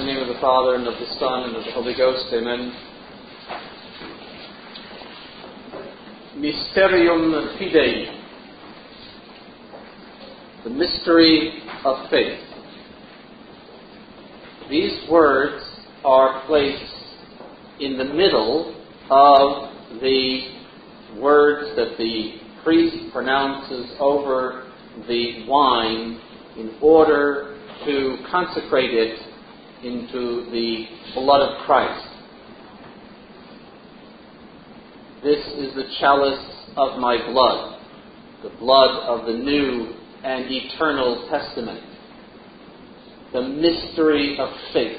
the name of the Father, and of the Son, and of the Holy Ghost. Amen. Mysterium Fidei. The mystery of faith. These words are placed in the middle of the words that the priest pronounces over the wine in order to consecrate it into the blood of Christ. This is the chalice of my blood, the blood of the new and eternal testament, the mystery of faith.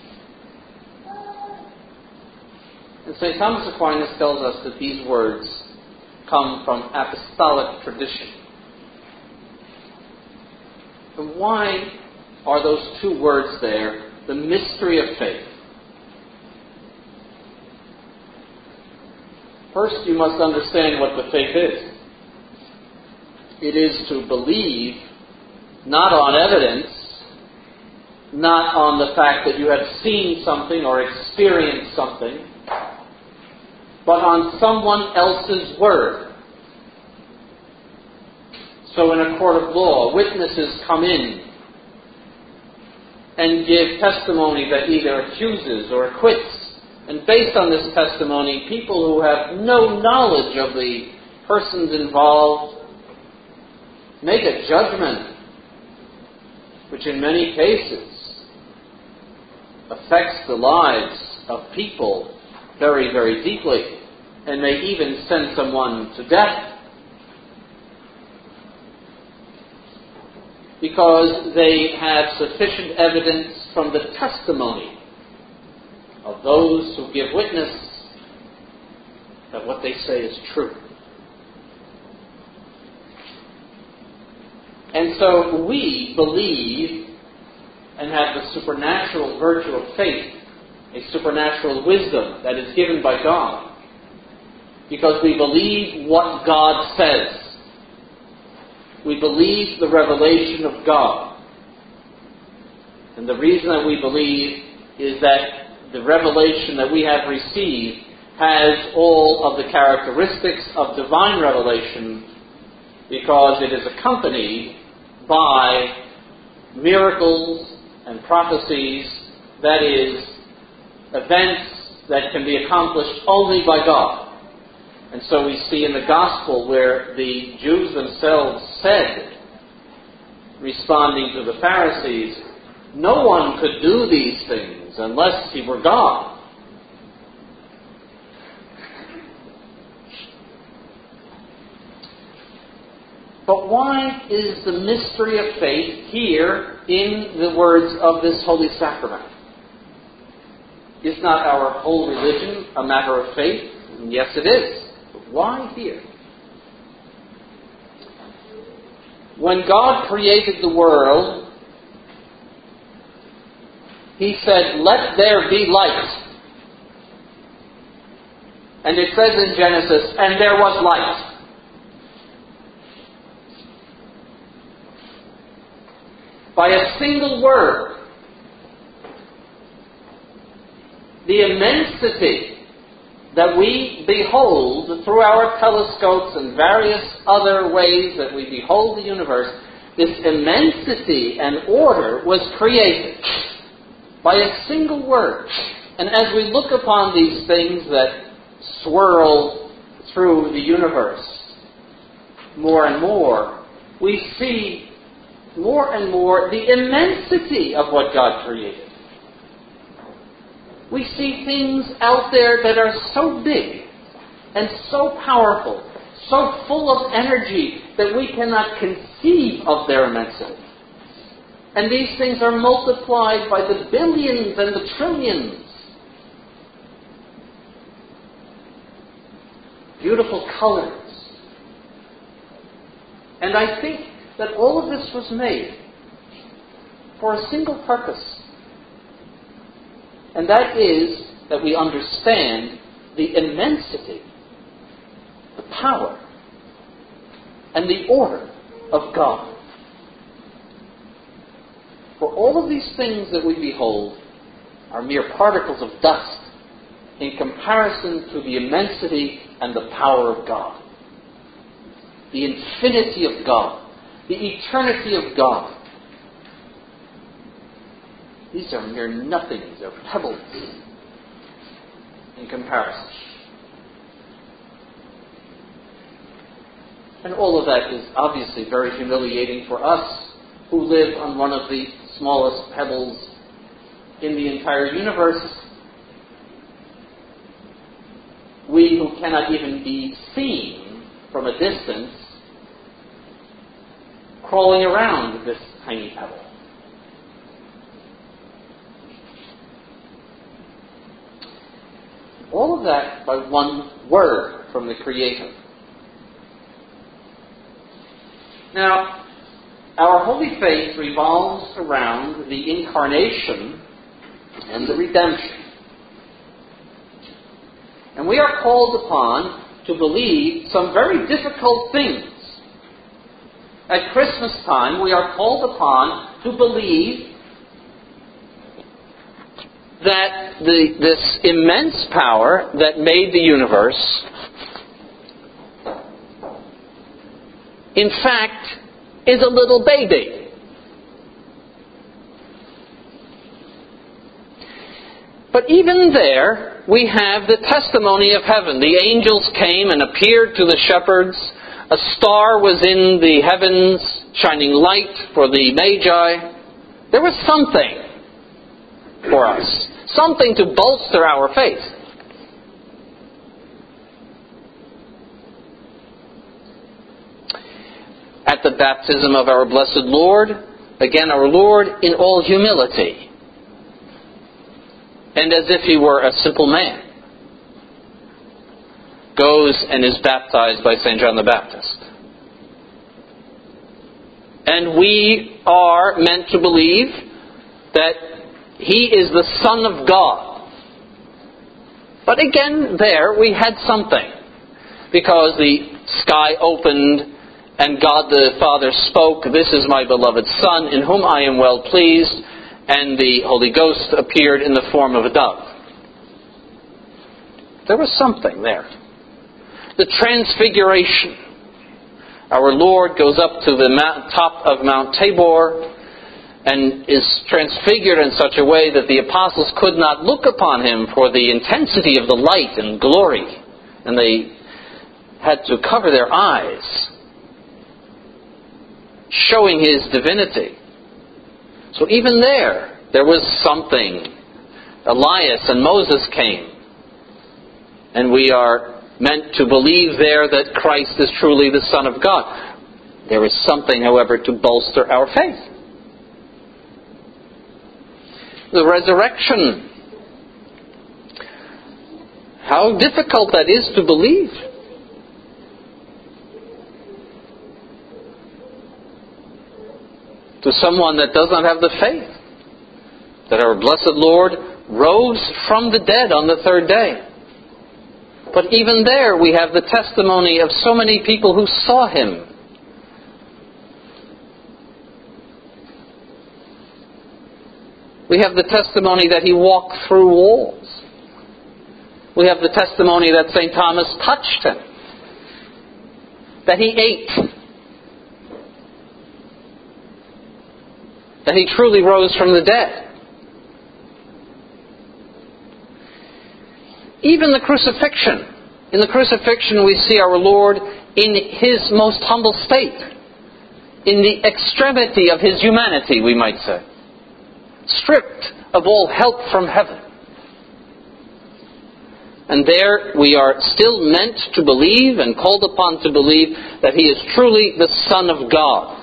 And St. Thomas Aquinas tells us that these words come from apostolic tradition. And why are those two words there, the mystery of faith? First, you must understand what the faith is. It is to believe not on evidence, not on the fact that you have seen something or experienced something, but on someone else's word. So in a court of law, witnesses come in and give testimony that either accuses or acquits. And based on this testimony, people who have no knowledge of the persons involved make a judgment which in many cases affects the lives of people very, very deeply, and may even send someone to death because they have sufficient evidence from the testimony of those who give witness that what they say is true. And so we believe and have the supernatural virtue of faith, a supernatural wisdom that is given by God, because we believe what God says. We believe the revelation of God. And the reason that we believe is that the revelation that we have received has all of the characteristics of divine revelation, because it is accompanied by miracles and prophecies, that is, events that can be accomplished only by God. And so we see in the Gospel where the Jews themselves said, responding to the Pharisees, no one could do these things unless he were God. But why is the mystery of faith here in the words of this Holy Sacrament? Is not our whole religion a matter of faith? Yes, it is. But why here? When God created the world, He said, "Let there be light." And it says in Genesis, "And there was light." By a single word, the immensity that we behold through our telescopes and various other ways that we behold the universe, this immensity and order was created by a single word. And as we look upon these things that swirl through the universe more and more, we see more and more the immensity of what God created. We see things out there that are so big and so powerful, so full of energy that we cannot conceive of their immensity. And these things are multiplied by the billions and the trillions. Beautiful colors. And I think that all of this was made for a single purpose. And that is that we understand the immensity, the power, and the order of God. For all of these things that we behold are mere particles of dust in comparison to the immensity and the power of God. The infinity of God. The eternity of God. These are mere nothings. They're pebbles in comparison. And all of that is obviously very humiliating for us who live on one of the smallest pebbles in the entire universe. We who cannot even be seen from a distance, crawling around this tiny pebble. All of that by one word from the Creator. Now, our holy faith revolves around the incarnation and the redemption. And we are called upon to believe some very difficult things. At Christmas time, we are called upon to believe that this immense power that made the universe, in fact, is a little baby. But even there, we have the testimony of heaven. The angels came and appeared to the shepherds. A star was in the heavens, shining light for the Magi. There was something for us. Something to bolster our faith. At the baptism of our blessed Lord, again our Lord in all humility, and as if He were a simple man, goes and is baptized by St. John the Baptist. And we are meant to believe that He is the Son of God. But again, there we had something. Because the sky opened and God the Father spoke, "This is my beloved Son, in whom I am well pleased," and the Holy Ghost appeared in the form of a dove. There was something there. The Transfiguration. Our Lord goes up to the top of Mount Tabor and is transfigured in such a way that the apostles could not look upon Him for the intensity of the light and glory. And they had to cover their eyes, showing His divinity. So even there was something. Elias and Moses came. And we are meant to believe there that Christ is truly the Son of God. There is something, however, to bolster our faith. The resurrection. How difficult that is to believe. To someone that does not have the faith that our blessed Lord rose from the dead on the third day. But even there we have the testimony of so many people who saw Him. We have the testimony that He walked through walls. We have the testimony that St. Thomas touched Him. That He ate. That He truly rose from the dead. Even the crucifixion. In the crucifixion we see our Lord in His most humble state. In the extremity of His humanity, we might say. Stripped of all help from heaven. And there we are still meant to believe and called upon to believe that He is truly the Son of God.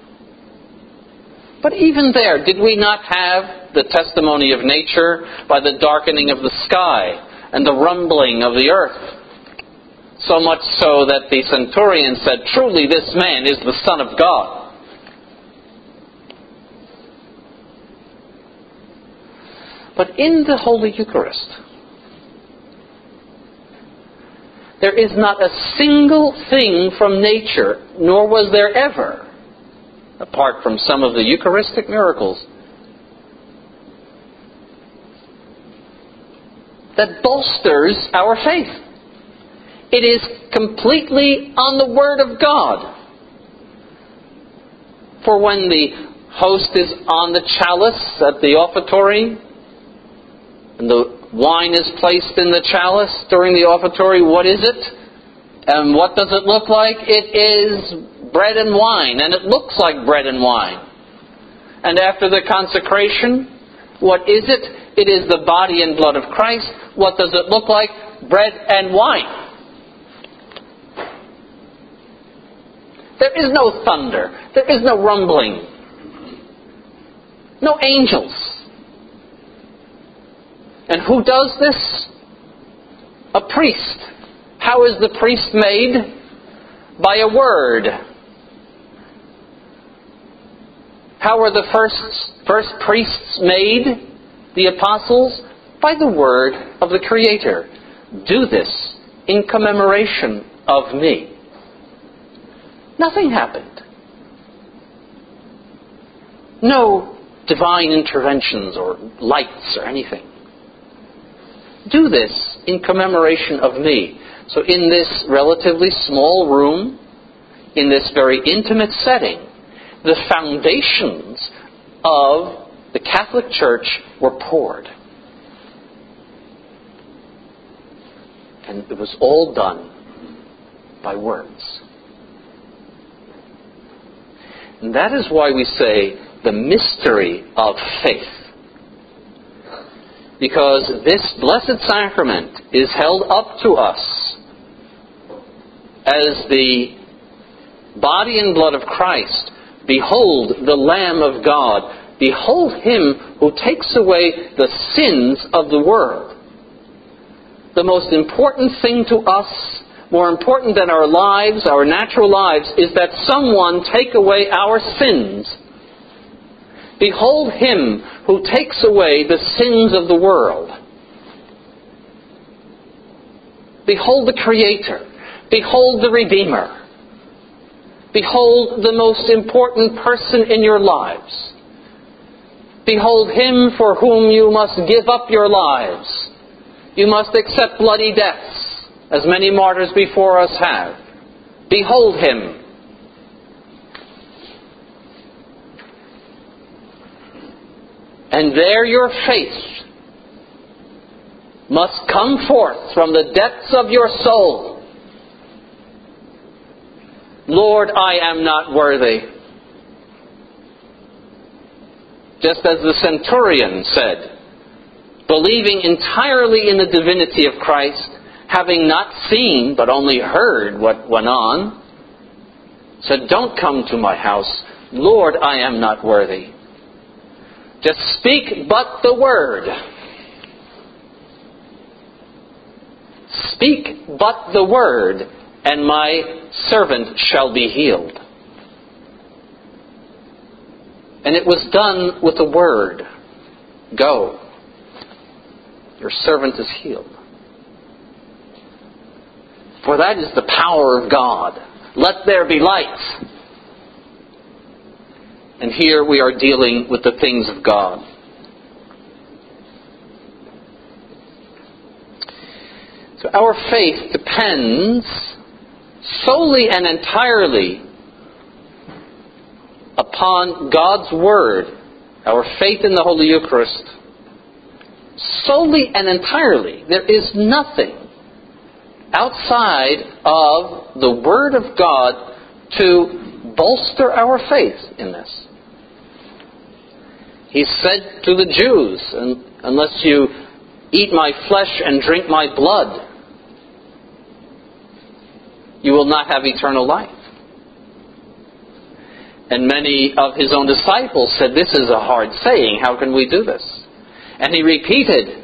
But even there, did we not have the testimony of nature by the darkening of the sky and the rumbling of the earth? So much so that the centurion said, "Truly this man is the Son of God." But in the Holy Eucharist, there is not a single thing from nature, nor was there ever, apart from some of the Eucharistic miracles, that bolsters our faith. It is completely on the Word of God. For when the host is on the chalice at the offertory, and the wine is placed in the chalice during the offertory, what is it? And what does it look like? It is bread and wine, and it looks like bread and wine. And after the consecration, what is it? It is the body and blood of Christ. What does it look like? Bread and wine. There is no thunder. There is no rumbling. No angels. And who does this? A priest. How is the priest made? By a word. How were the first priests made? The apostles? By the word of the Creator. Do this in commemoration of me. Nothing happened. No divine interventions or lights or anything. Do this in commemoration of me. So in this relatively small room, in this very intimate setting, the foundations of the Catholic Church were poured. And it was all done by words. And that is why we say the mystery of faith. Because this blessed sacrament is held up to us as the body and blood of Christ. Behold the Lamb of God. Behold Him who takes away the sins of the world. The most important thing to us, more important than our lives, our natural lives, is that someone take away our sins. Behold Him who takes away the sins of the world. Behold the Creator. Behold the Redeemer. Behold the most important person in your lives. Behold Him for whom you must give up your lives. You must accept bloody deaths, as many martyrs before us have. Behold Him. And there your faith must come forth from the depths of your soul. Lord, I am not worthy. Just as the centurion said, believing entirely in the divinity of Christ, having not seen but only heard what went on, said, don't come to my house. Lord, I am not worthy. Just speak but the word. Speak but the word, and my servant shall be healed. And it was done with the word. Go. Your servant is healed. For that is the power of God. Let there be light. And here we are dealing with the things of God. So our faith depends solely and entirely upon God's Word. Our faith in the Holy Eucharist. Solely and entirely. There is nothing outside of the Word of God to bolster our faith in this. He said to the Jews, unless you eat my flesh and drink my blood, you will not have eternal life. And many of His own disciples said, this is a hard saying, how can we do this? And He repeated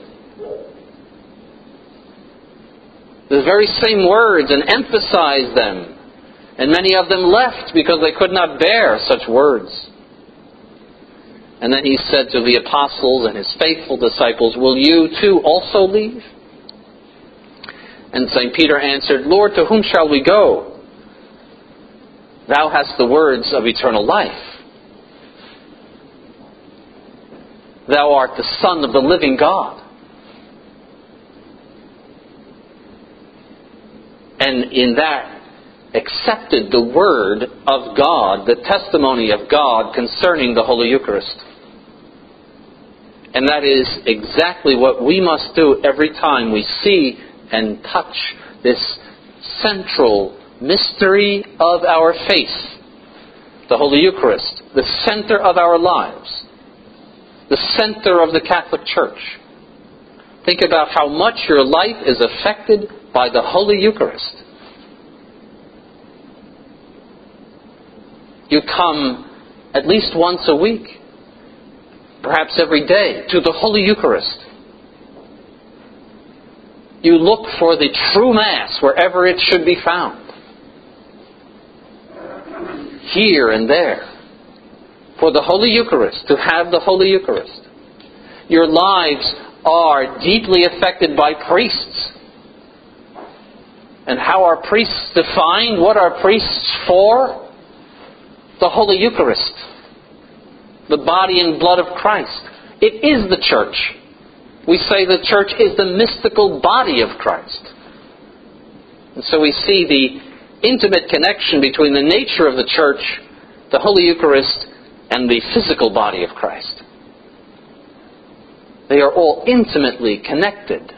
the very same words and emphasized them. And many of them left because they could not bear such words. And then He said to the apostles and His faithful disciples, will you too also leave? And St. Peter answered, Lord, to whom shall we go? Thou hast the words of eternal life. Thou art the Son of the living God. and in that accepted the Word of God, the testimony of God concerning the Holy Eucharist. And that is exactly what we must do every time we see and touch this central mystery of our faith, the Holy Eucharist, the center of our lives, the center of the Catholic Church. Think about how much your life is affected by the Holy Eucharist. You come at least once a week, perhaps every day, to the Holy Eucharist. You look for the true Mass wherever it should be found. Here and there. For the Holy Eucharist, to have the Holy Eucharist. Your lives are deeply affected by priests. And how are priests defined? What are priests for? The Holy Eucharist. The body and blood of Christ. It is the Church. We say the Church is the mystical body of Christ. And so we see the intimate connection between the nature of the Church, the Holy Eucharist, and the physical body of Christ. They are all intimately connected.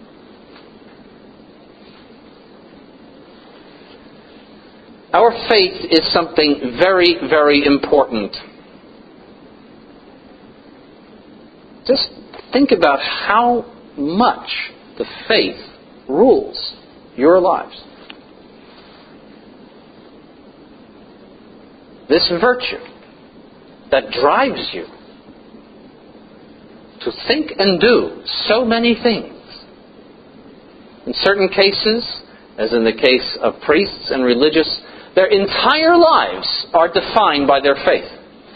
Our faith is something very, very important. Just think about how much the faith rules your lives. This virtue that drives you to think and do so many things. In certain cases, as in the case of priests and religious, their entire lives are defined by their faith.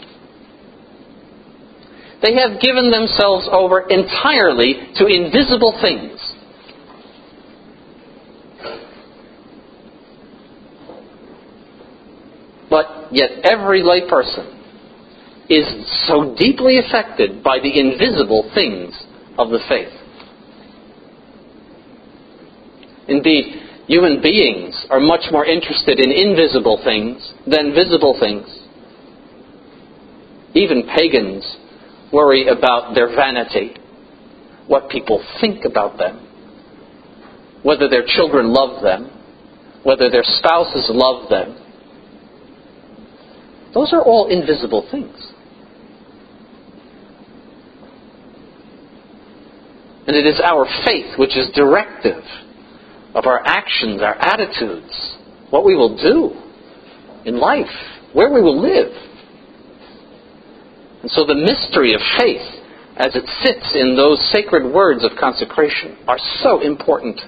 They have given themselves over entirely to invisible things. But yet every lay person is so deeply affected by the invisible things of the faith. Indeed, human beings are much more interested in invisible things than visible things. Even pagans worry about their vanity, what people think about them, whether their children love them, whether their spouses love them. Those are all invisible things. And it is our faith which is directive of our actions, our attitudes, what we will do in life, where we will live. And so the mystery of faith, as it sits in those sacred words of consecration, are so important.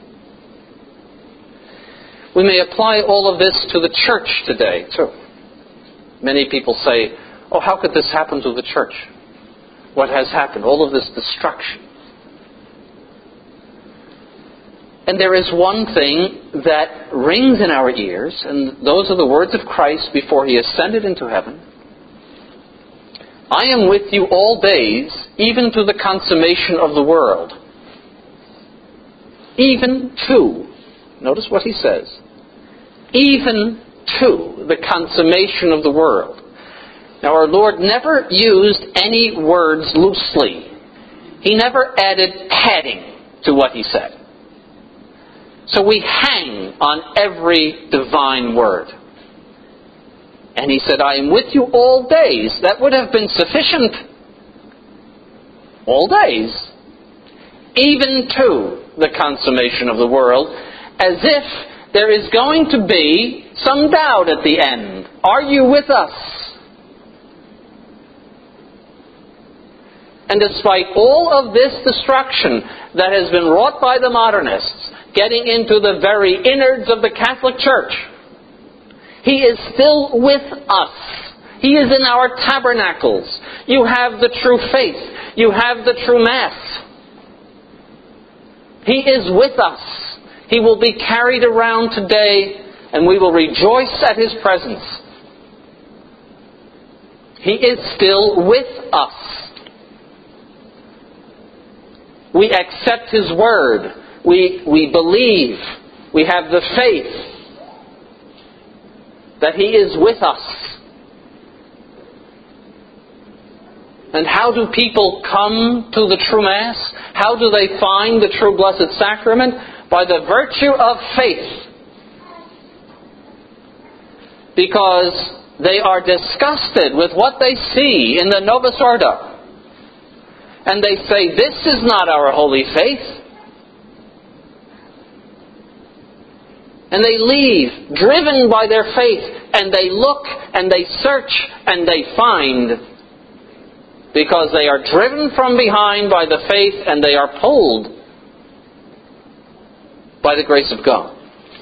We may apply all of this to the church today, too. Many people say, oh, how could this happen to the church? What has happened? All of this destruction. And there is one thing that rings in our ears, and those are the words of Christ before He ascended into heaven. I am with you all days, even to the consummation of the world. Even to, notice what He says, even to the consummation of the world. Now our Lord never used any words loosely. He never added padding to what He said. So we hang on every divine word. And He said, I am with you all days. That would have been sufficient. All days. Even to the consummation of the world. As if there is going to be some doubt at the end. Are you with us? And despite all of this destruction that has been wrought by the modernists, getting into the very innards of the Catholic Church, He is still with us. He is in our tabernacles. You have the true faith. You have the true Mass. He is with us. He will be carried around today, and we will rejoice at His presence. He is still with us. We accept His word. We believe We have the faith that He is with us. And how do people come to the true Mass? How do they find the true Blessed Sacrament? By the virtue of faith. Because they are disgusted with what they see in the Novus Ordo. And they say, this is not our holy faith. And they leave, driven by their faith, and they look, and they search, and they find. Because they are driven from behind by the faith, and they are pulled by the grace of God.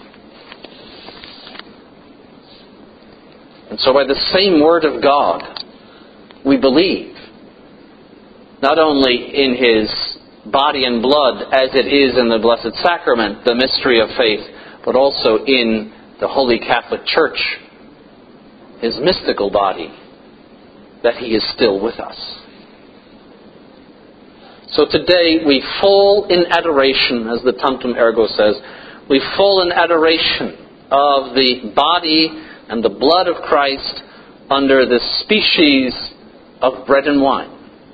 And so by the same Word of God, we believe, not only in His body and blood as it is in the Blessed Sacrament, the mystery of faith, but also in the Holy Catholic Church, His mystical body, that He is still with us. So today we fall in adoration, as the Tantum Ergo says, we fall in adoration of the body and the blood of Christ under the species of bread and wine.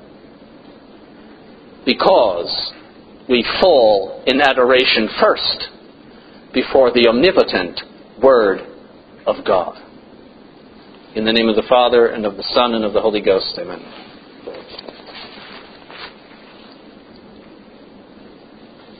Because we fall in adoration first before the omnipotent Word of God. In the name of the Father, and of the Son, and of the Holy Ghost, amen.